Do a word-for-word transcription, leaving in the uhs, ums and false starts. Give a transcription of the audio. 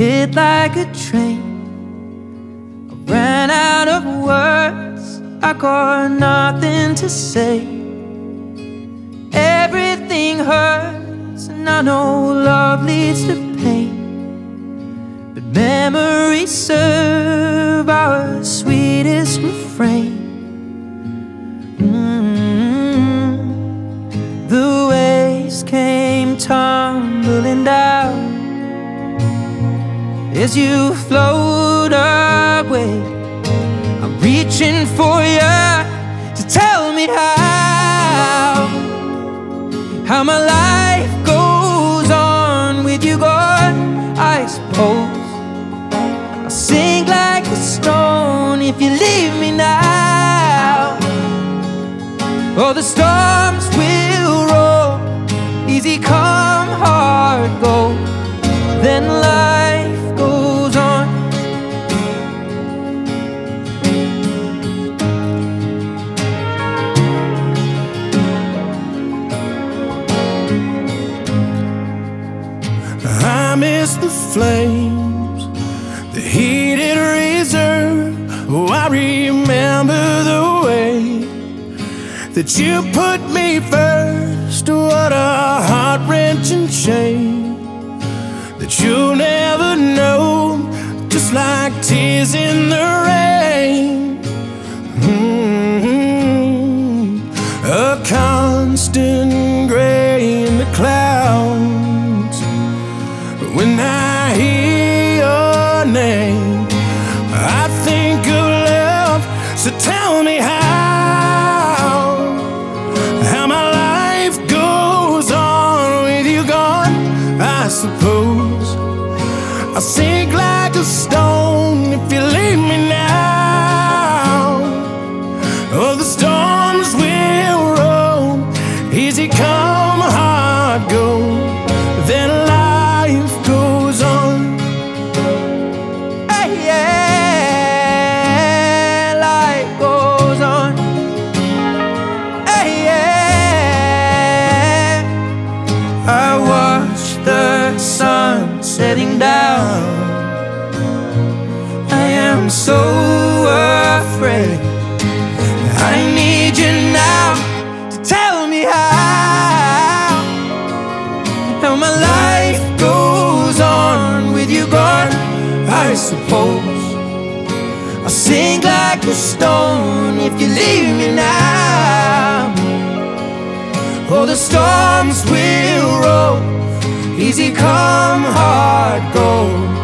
hit like a train. I ran out of words, I got nothing to say. Everything hurts, and I know love leads to pain, but memories serve our sweetest refrain. mm-hmm. The waves came tumbling down as you float away. I'm reaching for you to tell me how How my life goes on with you gone. I suppose I'll sink like a stone if you leave me now. Oh, the storms will roll, easy come, hard go. Then life goes on. I miss the flames, the heated reserve. Oh, I remember the way that you put me first. What a heart-wrenching shame that you'll never know, just like tears in the rain. mm-hmm. A constant gray in the clouds. When I hear your name, I think of love. So tell me how How my life goes on with you gone. I suppose I'll sink like a stone if you leave me now. Oh, the storms will roll, easy come, hard go. Then life goes on. Hey, yeah, life goes on. Hey, yeah, I watch the sun setting down. I am so afraid. I need you now to tell me how How my life goes on with you gone. I suppose I'll sink like a stone if you leave me now. Oh, the storms will roll, easy come, hard go.